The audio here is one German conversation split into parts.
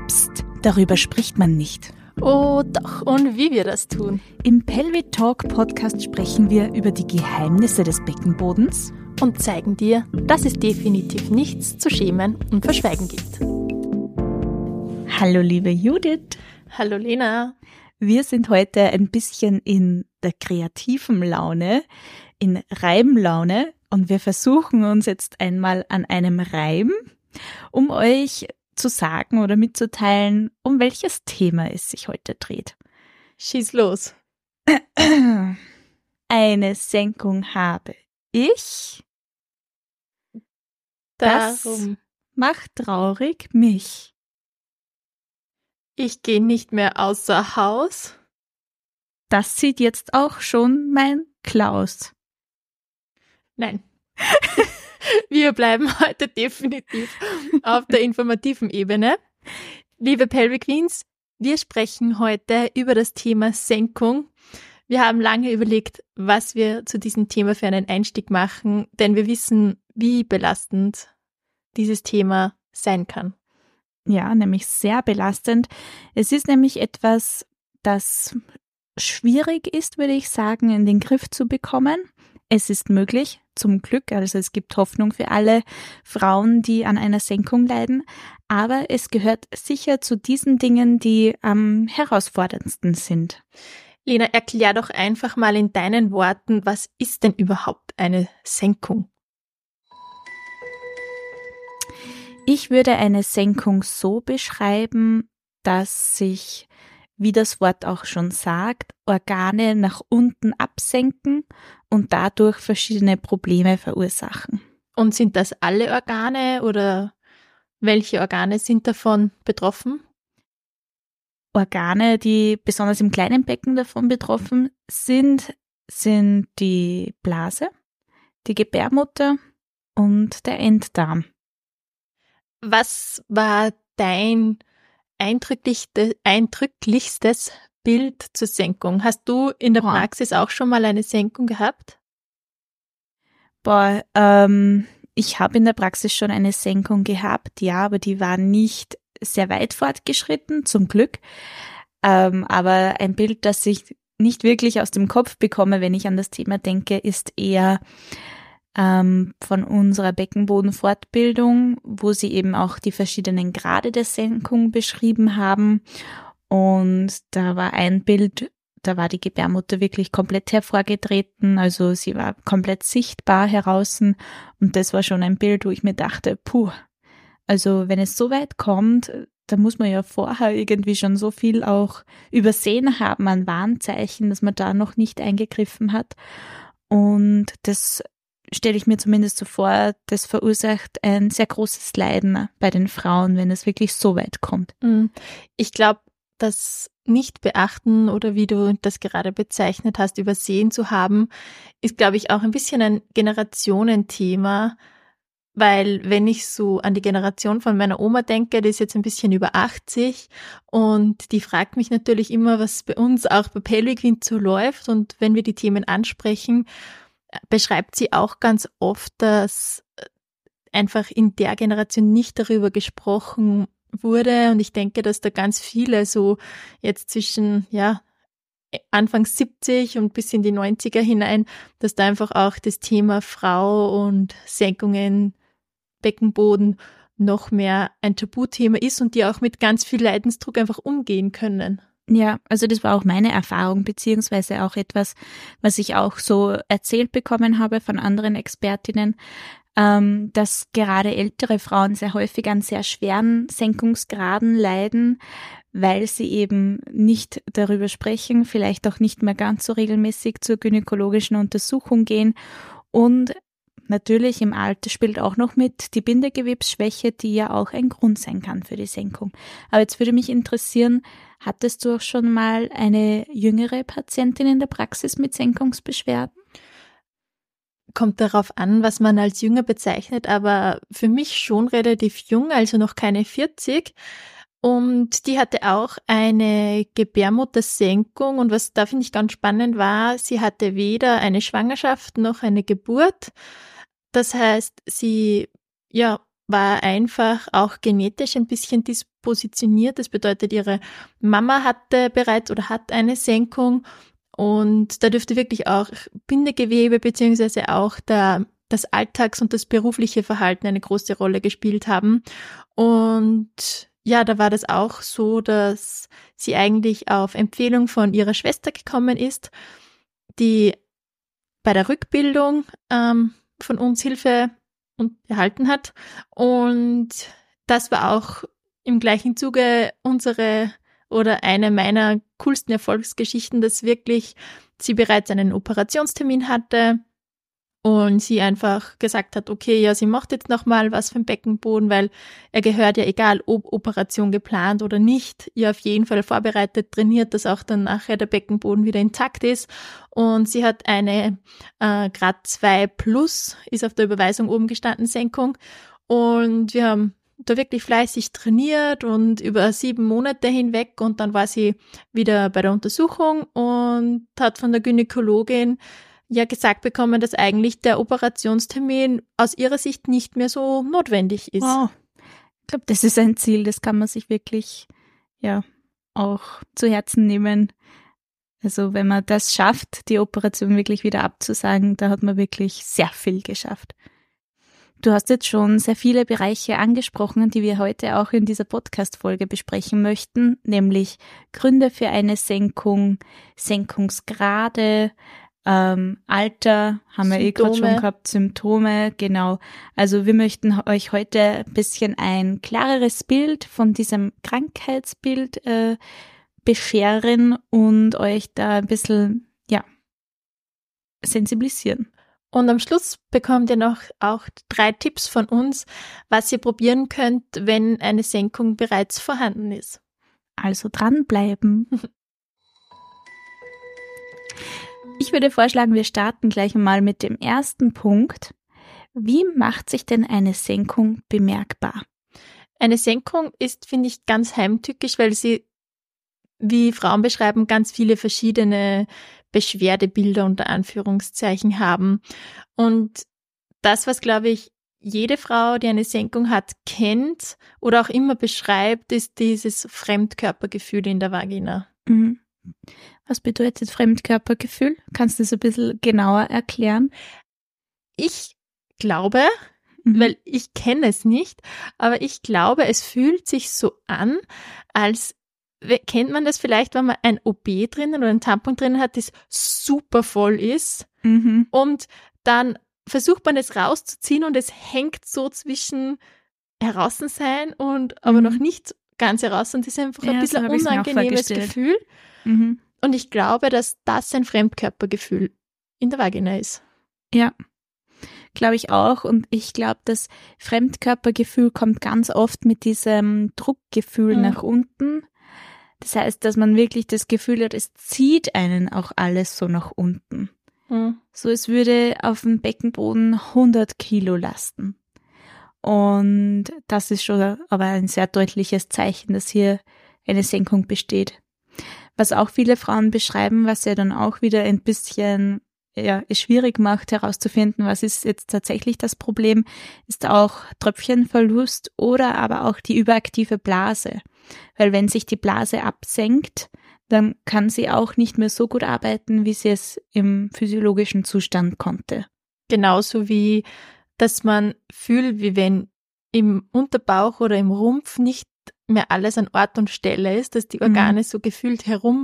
Psst, darüber spricht man nicht. Oh doch, und wie wir das tun. Im Pelvic Talk Podcast sprechen wir über die Geheimnisse des Beckenbodens und zeigen dir, dass es definitiv nichts zu schämen und verschweigen gibt. Hallo liebe Judith. Hallo Lena. Wir sind heute ein bisschen in der kreativen Laune, in Reimlaune, und wir versuchen uns jetzt einmal an einem Reim, um euch zu sagen oder mitzuteilen, um welches Thema es sich heute dreht. Schieß los. Eine Senkung habe ich. Das macht traurig mich. Ich gehe nicht mehr außer Haus. Das sieht jetzt auch schon mein Klaus. Nein. Wir bleiben heute definitiv auf der informativen Ebene. Liebe Pelvic Queens, wir sprechen heute über das Thema Senkung. Wir haben lange überlegt, was wir zu diesem Thema für einen Einstieg machen, denn wir wissen, wie belastend dieses Thema sein kann. Ja, nämlich sehr belastend. Es ist nämlich etwas, das schwierig ist, würde ich sagen, in den Griff zu bekommen. Es ist möglich, zum Glück, also es gibt Hoffnung für alle Frauen, die an einer Senkung leiden, aber es gehört sicher zu diesen Dingen, die am herausforderndsten sind. Lena, erklär doch einfach mal in deinen Worten, was ist denn überhaupt eine Senkung? Ich würde eine Senkung so beschreiben, dass sich, wie das Wort auch schon sagt, Organe nach unten absenken und dadurch verschiedene Probleme verursachen. Und sind das alle Organe oder welche Organe sind davon betroffen? Organe, die besonders im kleinen Becken davon betroffen sind die Blase, die Gebärmutter und der Enddarm. Was war dein eindrücklichstes Bild zur Senkung? Hast du in der Praxis auch schon mal eine Senkung gehabt? Ich habe in der Praxis schon eine Senkung gehabt, ja, aber die war nicht sehr weit fortgeschritten, zum Glück. Aber ein Bild, das ich nicht wirklich aus dem Kopf bekomme, wenn ich an das Thema denke, ist eher von unserer Beckenbodenfortbildung, wo sie eben auch die verschiedenen Grade der Senkung beschrieben haben. Und da war ein Bild, da war die Gebärmutter wirklich komplett hervorgetreten, also sie war komplett sichtbar heraus. Und das war schon ein Bild, wo ich mir dachte, also wenn es so weit kommt, da muss man ja vorher irgendwie schon so viel auch übersehen haben an Warnzeichen, dass man da noch nicht eingegriffen hat. Und das stelle ich mir zumindest so vor, das verursacht ein sehr großes Leiden bei den Frauen, wenn es wirklich so weit kommt. Ich glaube, das Nicht-Beachten oder wie du das gerade bezeichnet hast, übersehen zu haben, ist, glaube ich, auch ein bisschen ein Generationenthema, weil wenn ich so an die Generation von meiner Oma denke, die ist jetzt ein bisschen über 80 und die fragt mich natürlich immer, was bei uns auch bei Pelvic Wind so läuft, und wenn wir die Themen ansprechen, beschreibt sie auch ganz oft, dass einfach in der Generation nicht darüber gesprochen wurde, und ich denke, dass da ganz viele so jetzt zwischen Anfang 70 und bis in die 90er hinein, dass da einfach auch das Thema Frau und Senkungen, Beckenboden noch mehr ein Tabuthema ist und die auch mit ganz viel Leidensdruck einfach umgehen können. Ja, also das war auch meine Erfahrung, beziehungsweise auch etwas, was ich auch so erzählt bekommen habe von anderen Expertinnen, dass gerade ältere Frauen sehr häufig an sehr schweren Senkungsgraden leiden, weil sie eben nicht darüber sprechen, vielleicht auch nicht mehr ganz so regelmäßig zur gynäkologischen Untersuchung gehen, und natürlich im Alter spielt auch noch mit die Bindegewebsschwäche, die ja auch ein Grund sein kann für die Senkung. Aber jetzt würde mich interessieren, hattest du auch schon mal eine jüngere Patientin in der Praxis mit Senkungsbeschwerden? Kommt darauf an, was man als jünger bezeichnet, aber für mich schon relativ jung, also noch keine 40. Und die hatte auch eine Gebärmuttersenkung, und was da finde ich ganz spannend war, sie hatte weder eine Schwangerschaft noch eine Geburt. Das heißt, sie war einfach auch genetisch ein bisschen dispositioniert. Das bedeutet, ihre Mama hatte bereits oder hat eine Senkung und da dürfte wirklich auch Bindegewebe beziehungsweise auch das Alltags- und das berufliche Verhalten eine große Rolle gespielt haben. Und ja, da war das auch so, dass sie eigentlich auf Empfehlung von ihrer Schwester gekommen ist, die bei der Rückbildung von uns Hilfe erhalten hat. Und das war auch im gleichen Zuge eine meiner coolsten Erfolgsgeschichten, dass wirklich sie bereits einen Operationstermin hatte und sie einfach gesagt hat, okay, ja, sie macht jetzt nochmal was für den Beckenboden, weil er gehört ja, egal ob Operation geplant oder nicht, ja auf jeden Fall vorbereitet, trainiert, dass auch dann nachher der Beckenboden wieder intakt ist. Und sie hat eine Grad 2 plus, ist auf der Überweisung oben gestanden, Senkung. Und wir haben da wirklich fleißig trainiert und über 7 Monate hinweg und dann war sie wieder bei der Untersuchung und hat von der Gynäkologin ja gesagt bekommen, dass eigentlich der Operationstermin aus ihrer Sicht nicht mehr so notwendig ist. Wow. Ich glaube, das ist ein Ziel, das kann man sich wirklich ja auch zu Herzen nehmen. Also wenn man das schafft, die Operation wirklich wieder abzusagen, da hat man wirklich sehr viel geschafft. Du hast jetzt schon sehr viele Bereiche angesprochen, die wir heute auch in dieser Podcast-Folge besprechen möchten, nämlich Gründe für eine Senkung, Senkungsgrade, Alter, haben wir gerade schon gehabt, Symptome, genau. Also wir möchten euch heute ein bisschen ein klareres Bild von diesem Krankheitsbild bescheren und euch da ein bisschen, sensibilisieren. Und am Schluss bekommt ihr noch auch 3 Tipps von uns, was ihr probieren könnt, wenn eine Senkung bereits vorhanden ist. Also dranbleiben. Ich würde vorschlagen, wir starten gleich mal mit dem ersten Punkt. Wie macht sich denn eine Senkung bemerkbar? Eine Senkung ist, finde ich, ganz heimtückisch, weil sie, wie Frauen beschreiben, ganz viele verschiedene Beschwerdebilder unter Anführungszeichen haben. Und das, was, glaube ich, jede Frau, die eine Senkung hat, kennt oder auch immer beschreibt, ist dieses Fremdkörpergefühl in der Vagina. Mhm. Was bedeutet Fremdkörpergefühl? Kannst du das ein bisschen genauer erklären? Ich glaube, weil ich kenne es nicht, aber ich glaube, es fühlt sich so an, als kennt man das vielleicht, wenn man ein OB drinnen oder ein Tampon drinnen hat, das super voll ist und dann versucht man es rauszuziehen und es hängt so zwischen heraus sein und aber noch nicht ganz heraus und das ist einfach ein bisschen ein unangenehmes Gefühl. Und ich glaube, dass das ein Fremdkörpergefühl in der Vagina ist. Ja, glaube ich auch. Und ich glaube, das Fremdkörpergefühl kommt ganz oft mit diesem Druckgefühl nach unten. Das heißt, dass man wirklich das Gefühl hat, es zieht einen auch alles so nach unten. So, es würde auf dem Beckenboden 100 Kilo lasten. Und das ist schon aber ein sehr deutliches Zeichen, dass hier eine Senkung besteht. Was auch viele Frauen beschreiben, was ja dann auch wieder ein bisschen es schwierig macht herauszufinden, was ist jetzt tatsächlich das Problem, ist auch Tröpfchenverlust oder aber auch die überaktive Blase. Weil wenn sich die Blase absenkt, dann kann sie auch nicht mehr so gut arbeiten, wie sie es im physiologischen Zustand konnte. Genauso wie, dass man fühlt, wie wenn im Unterbauch oder im Rumpf nicht mehr alles an Ort und Stelle ist, dass die Organe so gefühlt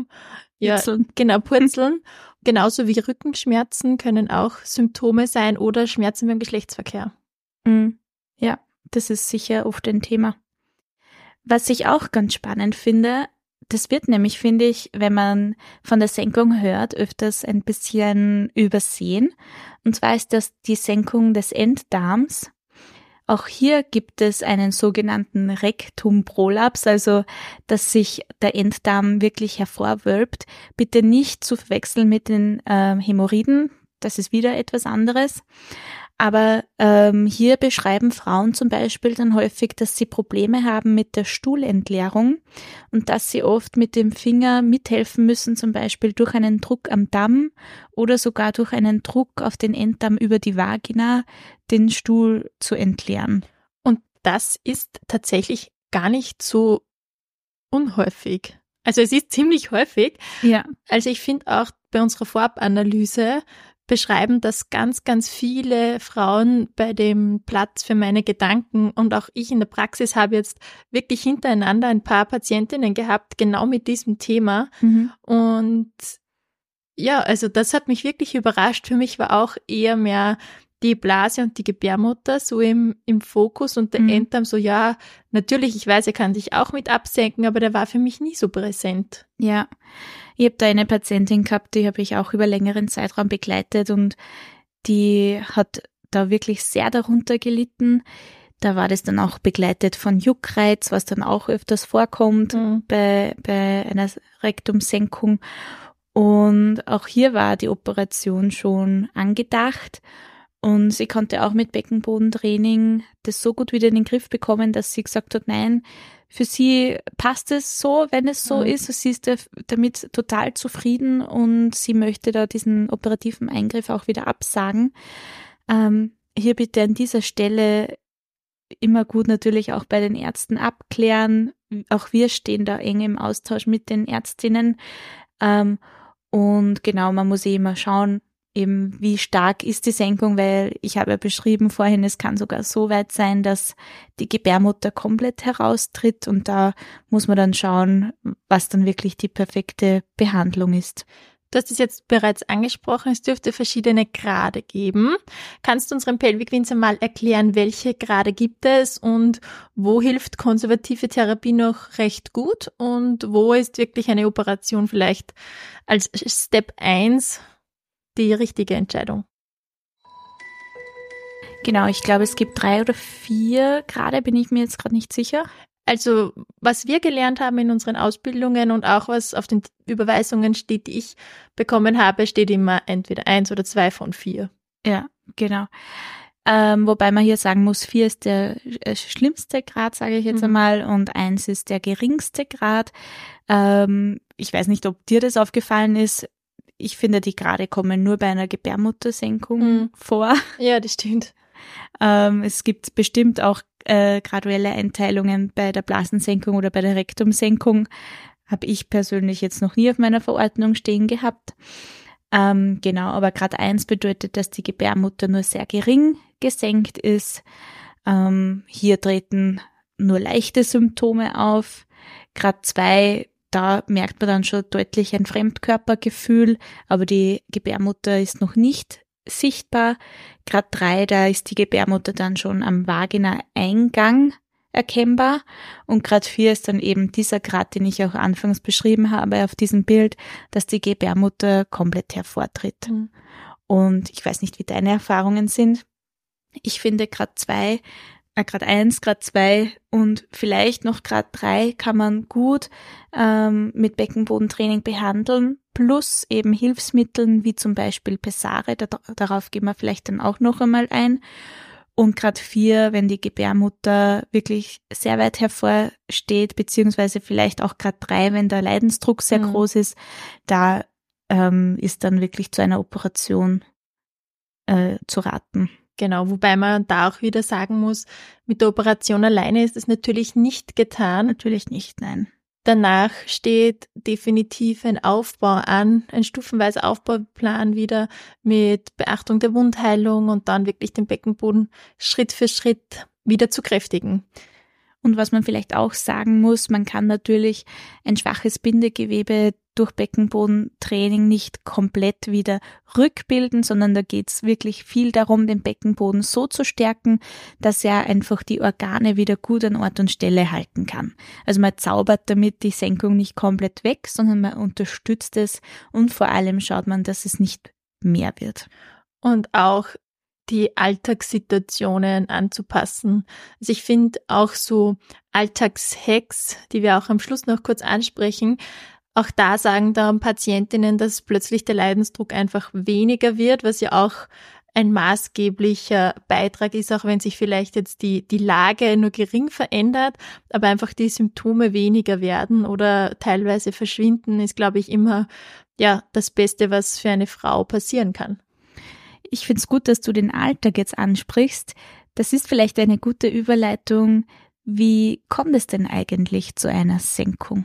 purzeln. Genauso wie Rückenschmerzen können auch Symptome sein oder Schmerzen beim Geschlechtsverkehr. Ja, das ist sicher oft ein Thema. Was ich auch ganz spannend finde, das wird nämlich, finde ich, wenn man von der Senkung hört, öfters ein bisschen übersehen. Und zwar ist das die Senkung des Enddarms. Auch hier gibt es einen sogenannten Rektumprolaps, also dass sich der Enddarm wirklich hervorwölbt. Bitte nicht zu verwechseln mit den Hämorrhoiden, das ist wieder etwas anderes. Aber hier beschreiben Frauen zum Beispiel dann häufig, dass sie Probleme haben mit der Stuhlentleerung und dass sie oft mit dem Finger mithelfen müssen, zum Beispiel durch einen Druck am Damm oder sogar durch einen Druck auf den Enddarm über die Vagina den Stuhl zu entleeren. Und das ist tatsächlich gar nicht so unhäufig. Also es ist ziemlich häufig. Ja. Also ich finde auch bei unserer Vorabanalyse beschreiben das ganz, ganz viele Frauen bei dem Platz für meine Gedanken, und auch ich in der Praxis habe jetzt wirklich hintereinander ein paar Patientinnen gehabt, genau mit diesem Thema. Und ja, also das hat mich wirklich überrascht. Für mich war auch eher mehr die Blase und die Gebärmutter so im Fokus und der Enddarm so, ja, natürlich, ich weiß, er kann sich auch mit absenken, aber der war für mich nie so präsent. Ja, ich habe da eine Patientin gehabt, die habe ich auch über längeren Zeitraum begleitet, und die hat da wirklich sehr darunter gelitten. Da war das dann auch begleitet von Juckreiz, was dann auch öfters vorkommt bei einer Rektumsenkung. Und auch hier war die Operation schon angedacht. Und sie konnte auch mit Beckenbodentraining das so gut wieder in den Griff bekommen, dass sie gesagt hat, nein, für sie passt es so, wenn es so ist. Sie ist damit total zufrieden, und sie möchte da diesen operativen Eingriff auch wieder absagen. Hier bitte an dieser Stelle immer gut natürlich auch bei den Ärzten abklären. Auch wir stehen da eng im Austausch mit den Ärztinnen. Und genau, man muss immer schauen, eben wie stark ist die Senkung, weil ich habe ja beschrieben vorhin, es kann sogar so weit sein, dass die Gebärmutter komplett heraustritt, und da muss man dann schauen, was dann wirklich die perfekte Behandlung ist. Du hast es jetzt bereits angesprochen, es dürfte verschiedene Grade geben. Kannst du unseren Pelvic-Winzer mal erklären, welche Grade gibt es und wo hilft konservative Therapie noch recht gut und wo ist wirklich eine Operation vielleicht als Step 1 die richtige Entscheidung? Genau, ich glaube, es gibt 3 oder 4 Grade, bin ich mir jetzt gerade nicht sicher. Also was wir gelernt haben in unseren Ausbildungen und auch was auf den Überweisungen steht, die ich bekommen habe, steht immer entweder 1 oder 2 von 4. Ja, genau. Wobei man hier sagen muss, 4 ist der schlimmste Grad, sage ich jetzt einmal, und 1 ist der geringste Grad. Ich weiß nicht, ob dir das aufgefallen ist. Ich finde, die Grade kommen nur bei einer Gebärmuttersenkung vor. Ja, das stimmt. Es gibt bestimmt auch graduelle Einteilungen bei der Blasensenkung oder bei der Rektumsenkung. Habe ich persönlich jetzt noch nie auf meiner Verordnung stehen gehabt. Genau, aber Grad 1 bedeutet, dass die Gebärmutter nur sehr gering gesenkt ist. Hier treten nur leichte Symptome auf. Grad 2, da merkt man dann schon deutlich ein Fremdkörpergefühl, aber die Gebärmutter ist noch nicht sichtbar. Grad 3, da ist die Gebärmutter dann schon am Vagina-Eingang erkennbar, und Grad 4 ist dann eben dieser Grad, den ich auch anfangs beschrieben habe auf diesem Bild, dass die Gebärmutter komplett hervortritt. Und ich weiß nicht, wie deine Erfahrungen sind. Ich finde Grad 1, Grad 2 und vielleicht noch Grad 3 kann man gut mit Beckenbodentraining behandeln, plus eben Hilfsmitteln wie zum Beispiel Pessare, darauf gehen wir vielleicht dann auch noch einmal ein. Und Grad 4, wenn die Gebärmutter wirklich sehr weit hervorsteht, beziehungsweise vielleicht auch Grad 3, wenn der Leidensdruck sehr groß ist, da ist dann wirklich zu einer Operation zu raten. Genau, wobei man da auch wieder sagen muss, mit der Operation alleine ist es natürlich nicht getan. Natürlich nicht, nein. Danach steht definitiv ein Aufbau an, ein stufenweiser Aufbauplan wieder mit Beachtung der Wundheilung und dann wirklich den Beckenboden Schritt für Schritt wieder zu kräftigen. Und was man vielleicht auch sagen muss, man kann natürlich ein schwaches Bindegewebe durch Beckenbodentraining nicht komplett wieder rückbilden, sondern da geht's wirklich viel darum, den Beckenboden so zu stärken, dass er einfach die Organe wieder gut an Ort und Stelle halten kann. Also man zaubert damit die Senkung nicht komplett weg, sondern man unterstützt es, und vor allem schaut man, dass es nicht mehr wird. Und auch die Alltagssituationen anzupassen. Also ich finde auch so Alltagshacks, die wir auch am Schluss noch kurz ansprechen, auch da sagen dann Patientinnen, dass plötzlich der Leidensdruck einfach weniger wird, was ja auch ein maßgeblicher Beitrag ist, auch wenn sich vielleicht jetzt die Lage nur gering verändert, aber einfach die Symptome weniger werden oder teilweise verschwinden, ist, glaube ich, immer ja das Beste, was für eine Frau passieren kann. Ich finde es gut, dass du den Alltag jetzt ansprichst, Das ist vielleicht eine gute Überleitung. Wie kommt es denn eigentlich zu einer Senkung?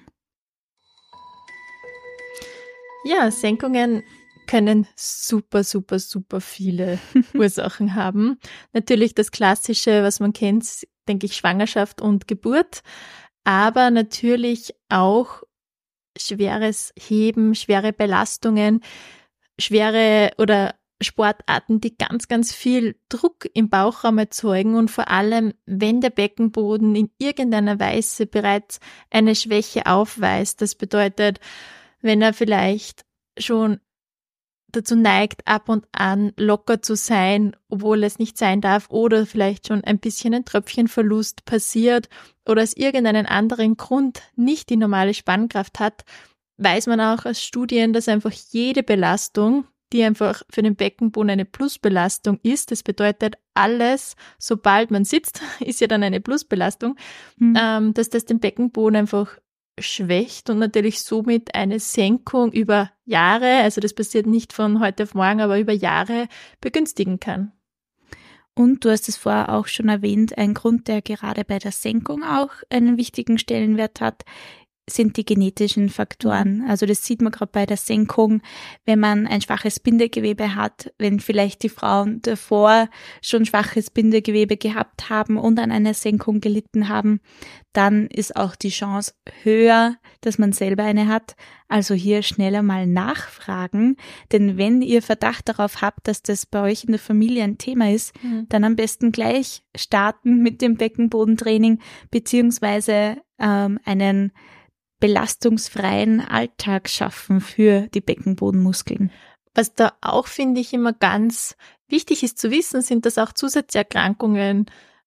Ja, Senkungen können super viele Ursachen haben. Natürlich das Klassische, was man kennt, denke ich, Schwangerschaft und Geburt, aber natürlich auch schweres Heben, schwere Belastungen, schwere oder Sportarten, die ganz viel Druck im Bauchraum erzeugen und vor allem, wenn der Beckenboden in irgendeiner Weise bereits eine Schwäche aufweist. Das bedeutet, wenn er vielleicht schon dazu neigt, ab und an locker zu sein, obwohl es nicht sein darf, oder vielleicht schon ein bisschen ein Tröpfchenverlust passiert oder aus irgendeinem anderen Grund nicht die normale Spannkraft hat, weiß man auch aus Studien, dass einfach jede Belastung, die einfach für den Beckenboden eine Plusbelastung ist, das bedeutet alles, sobald man sitzt, ist ja dann eine Plusbelastung, dass das den Beckenboden einfach schwächt und natürlich somit eine Senkung über Jahre, also das passiert nicht von heute auf morgen, aber über Jahre begünstigen kann. Und du hast es vorher auch schon erwähnt, ein Grund, der gerade bei der Senkung auch einen wichtigen Stellenwert hat, sind die genetischen Faktoren. Also das sieht man gerade bei der Senkung, wenn man ein schwaches Bindegewebe hat, wenn vielleicht die Frauen davor schon schwaches Bindegewebe gehabt haben und an einer Senkung gelitten haben, dann ist auch die Chance höher, dass man selber eine hat. Also hier schneller mal nachfragen, denn wenn ihr Verdacht darauf habt, dass das bei euch in der Familie ein Thema ist, dann am besten gleich starten mit dem Beckenbodentraining beziehungsweise einen belastungsfreien Alltag schaffen für die Beckenbodenmuskeln. Was da auch, finde ich, immer ganz wichtig ist zu wissen, sind, dass auch Zusatzerkrankungen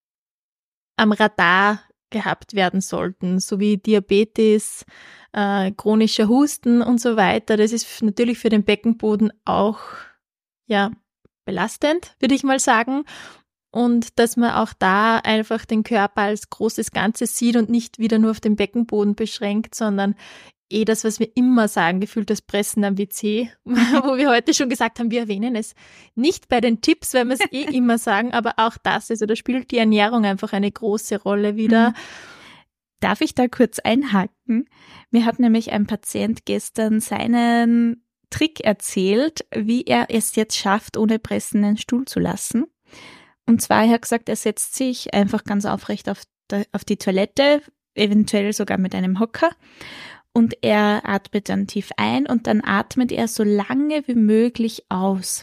am Radar gehabt werden sollten, sowie Diabetes, chronischer Husten und so weiter. Das ist natürlich für den Beckenboden auch belastend, würde ich mal sagen. Und dass man auch da einfach den Körper als großes Ganzes sieht und nicht wieder nur auf den Beckenboden beschränkt, sondern das, was wir immer sagen, gefühlt das Pressen am WC, wo wir heute schon gesagt haben, wir erwähnen es nicht bei den Tipps, weil wir es immer sagen, aber auch das, also da spielt die Ernährung einfach eine große Rolle wieder. Darf ich da kurz einhaken? Mir hat nämlich ein Patient gestern seinen Trick erzählt, wie er es jetzt schafft, ohne Pressen einen Stuhl zu lassen. Und zwar, er hat gesagt, er setzt sich einfach ganz aufrecht auf die Toilette, eventuell sogar mit einem Hocker. Und er atmet dann tief ein und dann atmet er so lange wie möglich aus.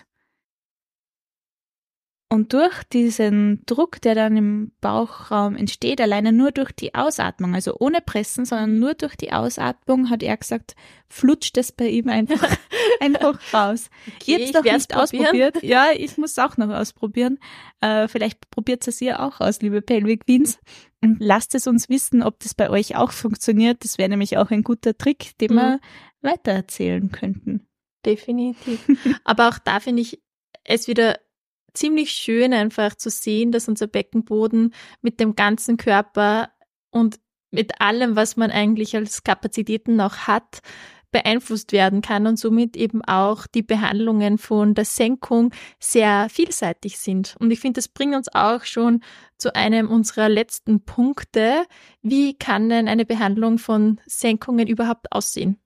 Und durch diesen Druck, der dann im Bauchraum entsteht, alleine nur durch die Ausatmung, also ohne Pressen, sondern nur durch die Ausatmung, hat er gesagt, flutscht es bei ihm einfach raus. Okay, Ihr habt es doch nicht ausprobiert. Ja, ich muss es auch noch ausprobieren. Vielleicht probiert es ihr auch aus, liebe Pelvic Queens. Und lasst es uns wissen, ob das bei euch auch funktioniert. Das wäre nämlich auch ein guter Trick, den wir weitererzählen könnten. Definitiv. Aber auch da finde ich es wieder ziemlich schön einfach zu sehen, dass unser Beckenboden mit dem ganzen Körper und mit allem, was man eigentlich als Kapazitäten noch hat, beeinflusst werden kann und somit eben auch die Behandlungen von der Senkung sehr vielseitig sind. Und ich finde, das bringt uns auch schon zu einem unserer letzten Punkte. Wie kann denn eine Behandlung von Senkungen überhaupt aussehen?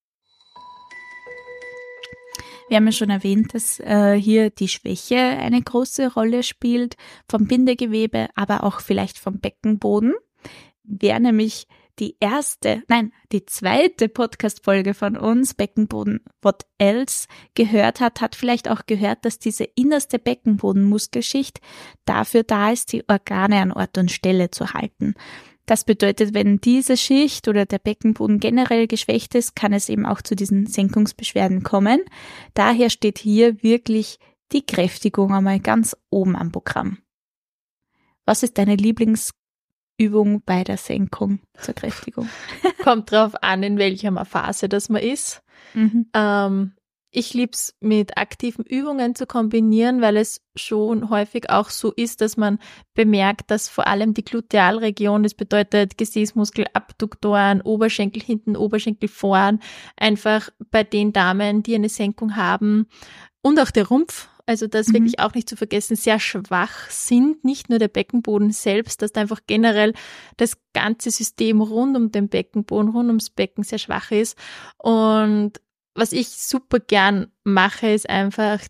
Wir haben ja schon erwähnt, dass hier die Schwäche eine große Rolle spielt, vom Bindegewebe, aber auch vielleicht vom Beckenboden. Wer nämlich die zweite Podcast-Folge von uns, Beckenboden What Else, gehört hat, hat vielleicht auch gehört, dass diese innerste Beckenbodenmuskelschicht dafür da ist, die Organe an Ort und Stelle zu halten. Das bedeutet, wenn diese Schicht oder der Beckenboden generell geschwächt ist, kann es eben auch zu diesen Senkungsbeschwerden kommen. Daher steht hier wirklich die Kräftigung einmal ganz oben am Programm. Was ist deine Lieblingsübung bei der Senkung zur Kräftigung? Kommt drauf an, in welcher Phase das man ist. Ich liebe es, mit aktiven Übungen zu kombinieren, weil es schon häufig auch so ist, dass man bemerkt, dass vor allem die Glutealregion, das bedeutet Gesäßmuskel, Abduktoren, Oberschenkel hinten, Oberschenkel vorn, einfach bei den Damen, die eine Senkung haben und auch der Rumpf also das wirklich auch nicht zu vergessen, sehr schwach sind, nicht nur der Beckenboden selbst, dass da einfach generell das ganze System rund um den Beckenboden, rund ums Becken sehr schwach ist. Und was ich super gern mache, ist einfach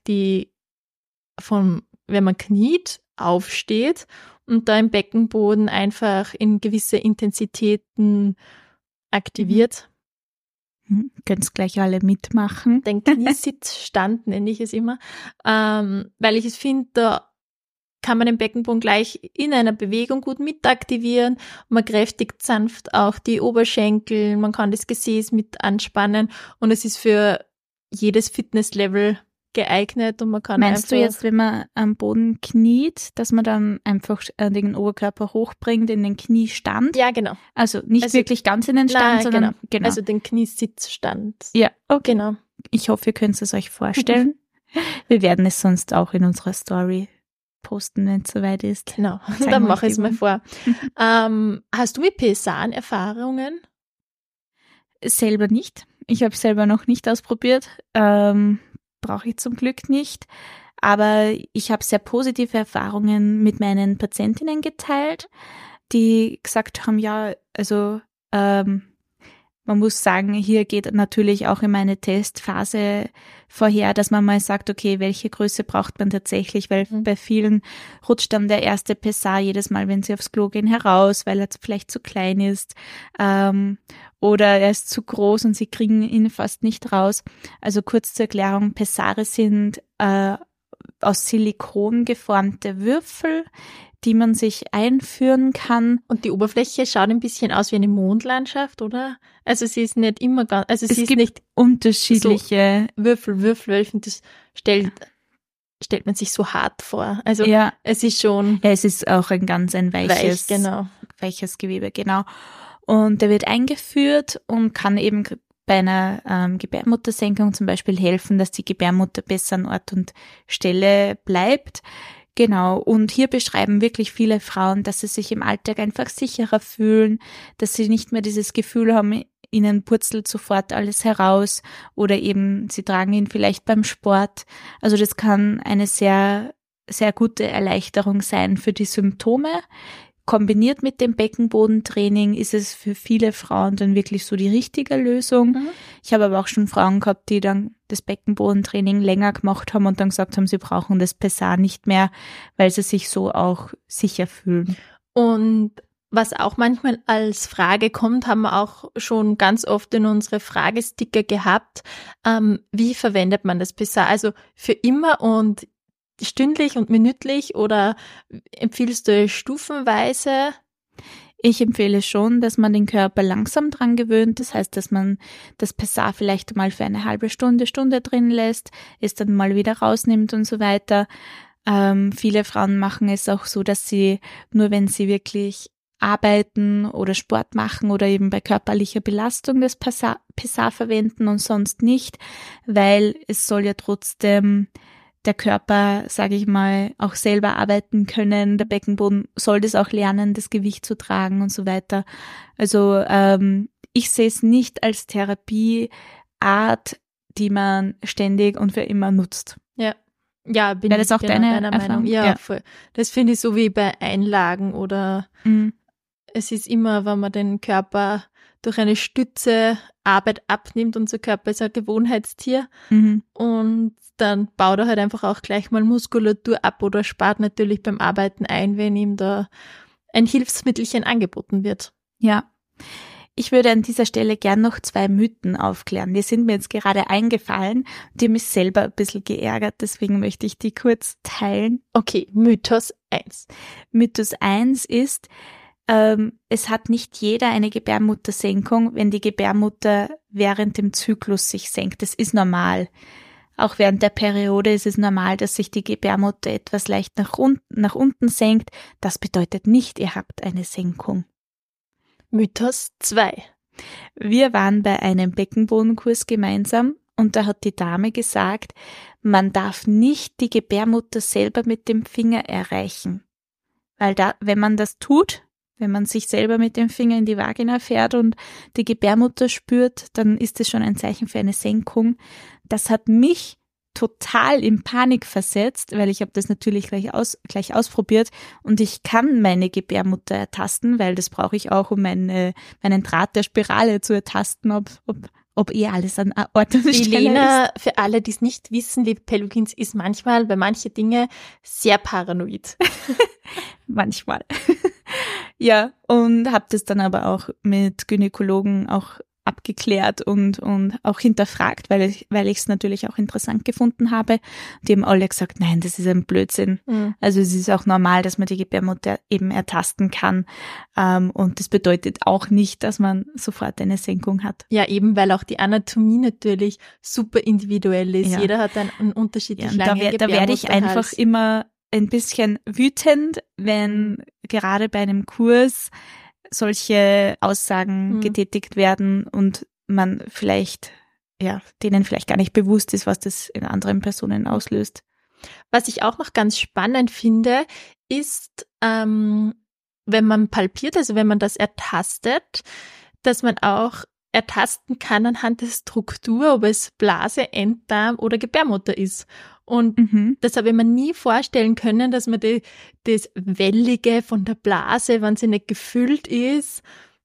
wenn man kniet, aufsteht und da im Beckenboden einfach in gewisse Intensitäten aktiviert. Könnt ihr gleich alle mitmachen. Den Kniesitzstand nenne ich es immer, weil ich es finde, da kann man den Beckenboden gleich in einer Bewegung gut mit aktivieren. Man kräftigt sanft auch die Oberschenkel, man kann das Gesäß mit anspannen und es ist für jedes Fitnesslevel geeignet und man kann Meinst du jetzt, wenn man am Boden kniet, dass man dann einfach den Oberkörper hochbringt in den Kniestand? Ja, genau. Also nicht wirklich ganz in den Stand, sondern genau. Also den Kniesitzstand. Ja, okay. Genau. Ich hoffe, ihr könnt es euch vorstellen. Wir werden es sonst auch in unserer Story posten, wenn es soweit ist. Genau, dann mache ich es mal vor. Hast du mit PSAN Erfahrungen? Selber nicht. Ich habe selber noch nicht ausprobiert. Brauche ich zum Glück nicht. Aber ich habe sehr positive Erfahrungen mit meinen Patientinnen geteilt, die gesagt haben, ja, also man muss sagen, hier geht natürlich auch immer eine Testphase vorher, dass man mal sagt, okay, welche Größe braucht man tatsächlich, weil bei vielen rutscht dann der erste PSA jedes Mal, wenn sie aufs Klo gehen, heraus, weil er vielleicht zu klein ist oder er ist zu groß und sie kriegen ihn fast nicht raus. Also kurz zur Erklärung, Pessare sind aus Silikon geformte Würfel, die man sich einführen kann. Und die Oberfläche schaut ein bisschen aus wie eine Mondlandschaft, oder? Also sie ist nicht immer ganz, also es sie gibt ist nicht unterschiedliche so Würfel. Ich finde, das stellt man sich so hart vor. Also ja. Es ist schon. Ja, es ist auch ein weiches, genau. Weiches Gewebe, genau. Und der wird eingeführt und kann eben bei einer Gebärmuttersenkung zum Beispiel helfen, dass die Gebärmutter besser an Ort und Stelle bleibt. Genau, und hier beschreiben wirklich viele Frauen, dass sie sich im Alltag einfach sicherer fühlen, dass sie nicht mehr dieses Gefühl haben, ihnen purzelt sofort alles heraus oder eben sie tragen ihn vielleicht beim Sport. Also das kann eine sehr, sehr gute Erleichterung sein für die Symptome. Kombiniert mit dem Beckenbodentraining ist es für viele Frauen dann wirklich so die richtige Lösung. Ich habe aber auch schon Frauen gehabt, die dann das Beckenbodentraining länger gemacht haben und dann gesagt haben, sie brauchen das PSA nicht mehr, weil sie sich so auch sicher fühlen. Und was auch manchmal als Frage kommt, haben wir auch schon ganz oft in unsere Fragesticker gehabt, wie verwendet man das PSA? Also für immer und stündlich und minütlich oder empfiehlst du stufenweise? Ich empfehle schon, dass man den Körper langsam dran gewöhnt. Das heißt, dass man das PSA vielleicht mal für eine halbe Stunde drin lässt, es dann mal wieder rausnimmt und so weiter. Viele Frauen machen es auch so, dass sie nur wenn sie wirklich arbeiten oder Sport machen oder eben bei körperlicher Belastung das PSA verwenden und sonst nicht, weil es soll ja trotzdem der Körper, sage ich mal, auch selber arbeiten können. Der Beckenboden soll das auch lernen, das Gewicht zu tragen und so weiter. Also ich sehe es nicht als Therapieart, die man ständig und für immer nutzt. Ja, bin ich auch deiner Meinung. Ja, voll. Das finde ich so wie bei Einlagen oder es ist immer, wenn man den Körper durch eine Stütze Arbeit abnimmt. Unser Körper ist ein Gewohnheitstier und dann baut er halt einfach auch gleich mal Muskulatur ab oder spart natürlich beim Arbeiten ein, wenn ihm da ein Hilfsmittelchen angeboten wird. Ja, ich würde an dieser Stelle gern noch 2 Mythen aufklären. Die sind mir jetzt gerade eingefallen. Die haben mich selber ein bisschen geärgert, deswegen möchte ich die kurz teilen. Okay, Mythos 1. Mythos 1 ist, es hat nicht jeder eine Gebärmuttersenkung, wenn die Gebärmutter während dem Zyklus sich senkt. Das ist normal. Auch während der Periode ist es normal, dass sich die Gebärmutter etwas leicht nach unten senkt. Das bedeutet nicht, ihr habt eine Senkung. Mythos 2. Wir waren bei einem Beckenbodenkurs gemeinsam und da hat die Dame gesagt, man darf nicht die Gebärmutter selber mit dem Finger erreichen. Weil wenn man das tut, wenn man sich selber mit dem Finger in die Vagina fährt und die Gebärmutter spürt, dann ist es schon ein Zeichen für eine Senkung. Das hat mich total in Panik versetzt, weil ich habe das natürlich gleich ausprobiert und ich kann meine Gebärmutter ertasten, weil das brauche ich auch, um meinen Draht der Spirale zu ertasten, ob alles an Ort und Stelle ist. Elena, für alle, die es nicht wissen, liebe Pelvins, ist manchmal bei manchen Dingen sehr paranoid. Manchmal. Ja, und habe das dann aber auch mit Gynäkologen auch abgeklärt und auch hinterfragt, weil ich es natürlich auch interessant gefunden habe. Die haben alle gesagt, nein, das ist ein Blödsinn. Mhm. Also es ist auch normal, dass man die Gebärmutter eben ertasten kann. Und das bedeutet auch nicht, dass man sofort eine Senkung hat. Ja, eben, weil auch die Anatomie natürlich super individuell ist. Ja. Jeder hat einen unterschiedlich langen Gebärmutterhals. Da werde ich einfach immer ein bisschen wütend, wenn gerade bei einem Kurs solche Aussagen getätigt werden und man vielleicht, denen vielleicht gar nicht bewusst ist, was das in anderen Personen auslöst. Was ich auch noch ganz spannend finde, ist, wenn man palpiert, also wenn man das ertastet, dass man auch ertasten kann anhand der Struktur, ob es Blase, Enddarm oder Gebärmutter ist. Und das habe ich mir nie vorstellen können, dass man das Wellige von der Blase, wenn sie nicht gefüllt ist,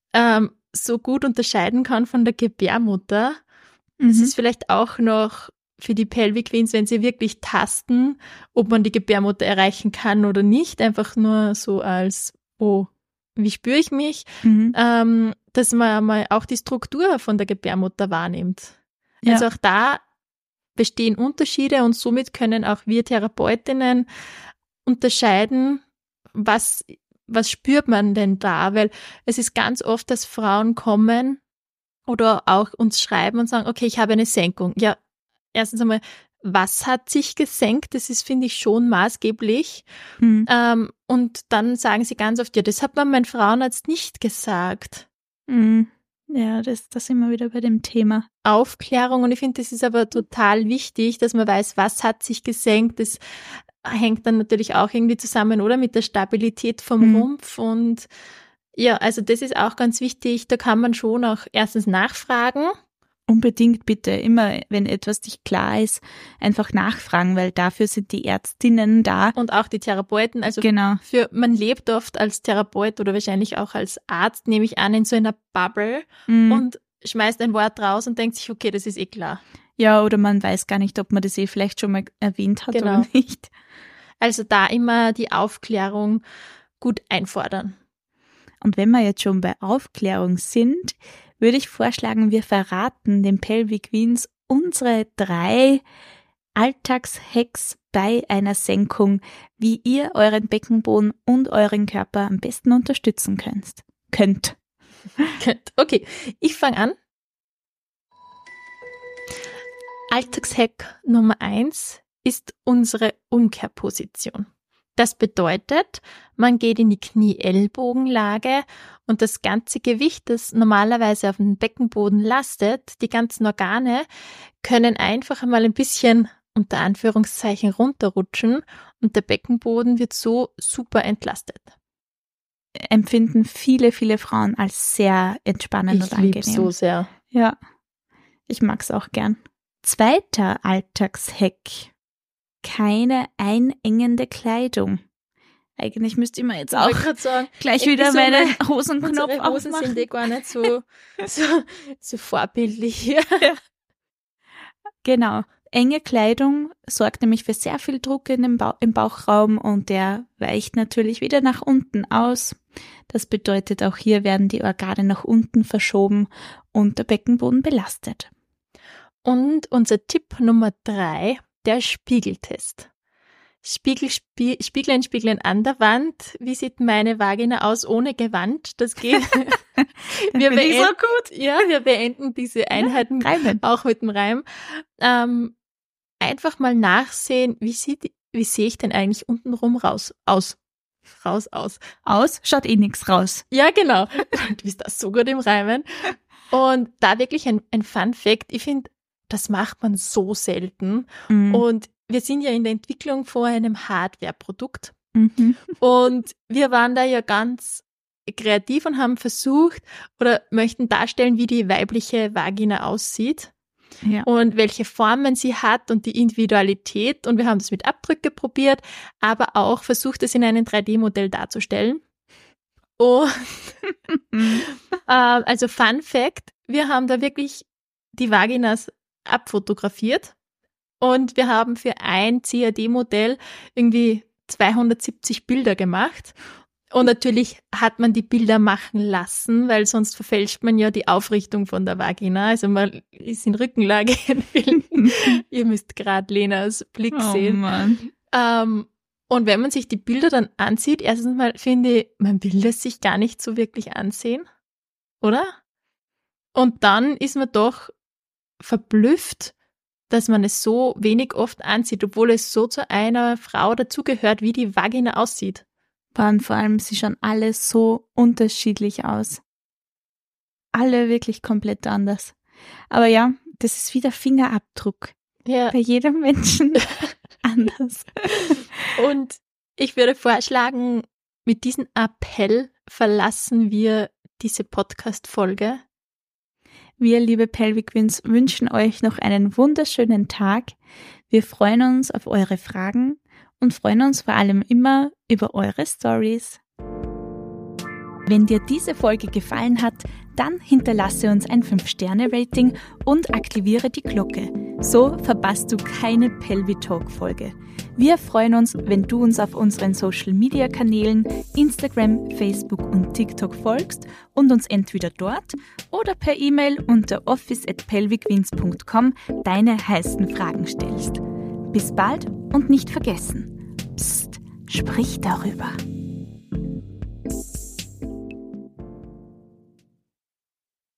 so gut unterscheiden kann von der Gebärmutter. Das ist vielleicht auch noch für die Pelvic Queens, wenn sie wirklich tasten, ob man die Gebärmutter erreichen kann oder nicht, einfach nur so als, wie spüre ich mich, dass man mal auch die Struktur von der Gebärmutter wahrnimmt. Ja. Also auch da bestehen Unterschiede und somit können auch wir Therapeutinnen unterscheiden, was spürt man denn da? Weil es ist ganz oft, dass Frauen kommen oder auch uns schreiben und sagen, okay, ich habe eine Senkung. Ja, erstens einmal, was hat sich gesenkt? Das ist, finde ich, schon maßgeblich. Und dann sagen sie ganz oft, ja, das hat mir mein Frauenarzt nicht gesagt. Ja, das sind wir wieder bei dem Thema. Aufklärung, und ich finde, das ist aber total wichtig, dass man weiß, was hat sich gesenkt. Das hängt dann natürlich auch irgendwie zusammen, oder, mit der Stabilität vom Rumpf. Und ja, also das ist auch ganz wichtig. Da kann man schon auch erstens nachfragen. Unbedingt bitte, immer wenn etwas nicht klar ist, einfach nachfragen, weil dafür sind die Ärztinnen da. Und auch die Therapeuten. Also genau. Man lebt oft als Therapeut oder wahrscheinlich auch als Arzt, nehme ich an, in so einer Bubble und schmeißt ein Wort raus und denkt sich, okay, das ist eh klar. Ja, oder man weiß gar nicht, ob man das vielleicht schon mal erwähnt hat oder nicht. Also da immer die Aufklärung gut einfordern. Und wenn wir jetzt schon bei Aufklärung sind, würde ich vorschlagen, wir verraten den Pelvic Queens unsere 3 Alltagshacks bei einer Senkung, wie ihr euren Beckenboden und euren Körper am besten unterstützen könnt. Okay, ich fange an. Alltagshack Nummer 1 ist unsere Umkehrposition. Das bedeutet, man geht in die Knie-Ellbogenlage und das ganze Gewicht, das normalerweise auf dem Beckenboden lastet, die ganzen Organe, können einfach einmal ein bisschen unter Anführungszeichen runterrutschen und der Beckenboden wird so super entlastet. Empfinden viele, viele Frauen als sehr entspannend und angenehm. Ich liebe so sehr. Ja, ich mag's auch gern. 2. Alltagshack. Keine einengende Kleidung. Eigentlich müsste ich mir jetzt auch sagen, gleich wieder so meinen Hosenknopf aufmachen. Hosen sind eh gar nicht so vorbildlich hier. Ja. Genau. Enge Kleidung sorgt nämlich für sehr viel Druck im Bauchraum und der weicht natürlich wieder nach unten aus. Das bedeutet, auch hier werden die Organe nach unten verschoben und der Beckenboden belastet. Und unser Tipp Nummer 3, der Spiegeltest. Spiegeln an der Wand. Wie sieht meine Vagina aus ohne Gewand? Das geht. Wir beenden, so gut. Ja, wir beenden diese Einheiten auch mit dem Reim. Einfach mal nachsehen, wie sehe ich denn eigentlich untenrum aus? Aus, schaut eh nichts raus. Ja, genau. Du bist das so gut im Reimen. Und da wirklich ein Fun Fact. Ich finde, das macht man so selten. Und wir sind ja in der Entwicklung vor einem Hardware-Produkt. Und wir waren da ja ganz kreativ und haben versucht oder möchten darstellen, wie die weibliche Vagina aussieht. Ja. und welche Formen sie hat und die Individualität. Und wir haben das mit Abdrücke probiert, aber auch versucht, es in einem 3D-Modell darzustellen. Und also Fun Fact, wir haben da wirklich die Vaginas abfotografiert und wir haben für ein CAD-Modell irgendwie 270 Bilder gemacht. Und natürlich hat man die Bilder machen lassen, weil sonst verfälscht man ja die Aufrichtung von der Vagina. Also man ist in Rückenlage. Ihr müsst gerade Lenas Blick sehen. Mann. Und wenn man sich die Bilder dann ansieht, erstens mal finde ich, man will es sich gar nicht so wirklich ansehen, oder? Und dann ist man doch verblüfft, dass man es so wenig oft ansieht, obwohl es so zu einer Frau dazugehört, wie die Vagina aussieht. Und vor allem, sie schauen alle so unterschiedlich aus. Alle wirklich komplett anders. Aber ja, das ist wie der Fingerabdruck. Ja. Bei jedem Menschen anders. Und ich würde vorschlagen, mit diesem Appell verlassen wir diese Podcast-Folge. Wir, liebe Pelvic Queens, wünschen euch noch einen wunderschönen Tag. Wir freuen uns auf eure Fragen und freuen uns vor allem immer über eure Stories. Wenn dir diese Folge gefallen hat, dann hinterlasse uns ein 5-Sterne-Rating und aktiviere die Glocke. So verpasst du keine Pelvitalk-Folge. Wir freuen uns, wenn du uns auf unseren Social-Media-Kanälen Instagram, Facebook und TikTok folgst und uns entweder dort oder per E-Mail unter office@pelvicqueens.com deine heißen Fragen stellst. Bis bald und nicht vergessen, Psst, sprich darüber.